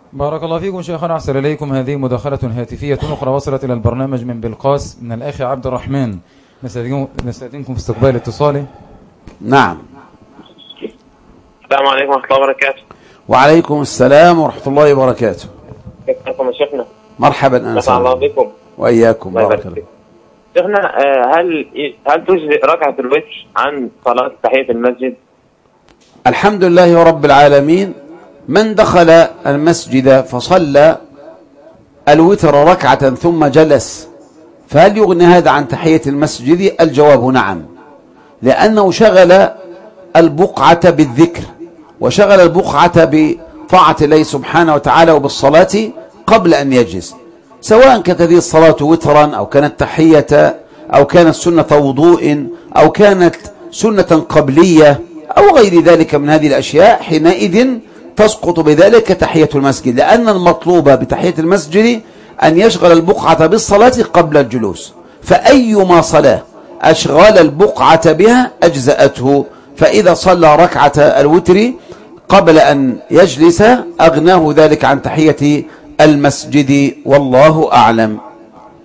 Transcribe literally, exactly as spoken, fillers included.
بارك الله فيكم شيخنا، أحسن إليكم. هذه مداخلة هاتفية أخرى وصلت إلى البرنامج من بلقاس من الأخ عبد الرحمن. نستأذنكم في استقبال اتصاله. نعم. السلام عليكم ورحمة الله وبركاته. وعليكم السلام ورحمة الله وبركاته. كيف حالكم يا شيخنا؟ مرحبا. أنا نفع الله بكم وإياكم. بارك الله. شيخنا، هل هل تجزئ ركعة الوتر عن صلاة تحية المسجد؟ الحمد لله رب العالمين. من دخل المسجد فصلى الوتر ركعة ثم جلس، فهل يغني هذا عن تحية المسجد؟ الجواب نعم، لأنه شغل البقعة بالذكر، وشغل البقعة بطاعة الله سبحانه وتعالى وبالصلاة قبل أن يجلس، سواء كانت هذه الصلاة وترا أو كانت تحية أو كانت سنة وضوء أو كانت سنة قبلية أو غير ذلك من هذه الأشياء، حينئذ تسقط بذلك تحية المسجد، لأن المطلوب بتحية المسجد أن يشغل البقعة بالصلاة قبل الجلوس، فأيما صلاة أشغل البقعة بها أجزأته، فإذا صلى ركعة الوتر قبل أن يجلس أغناه ذلك عن تحية المسجد، والله أعلم.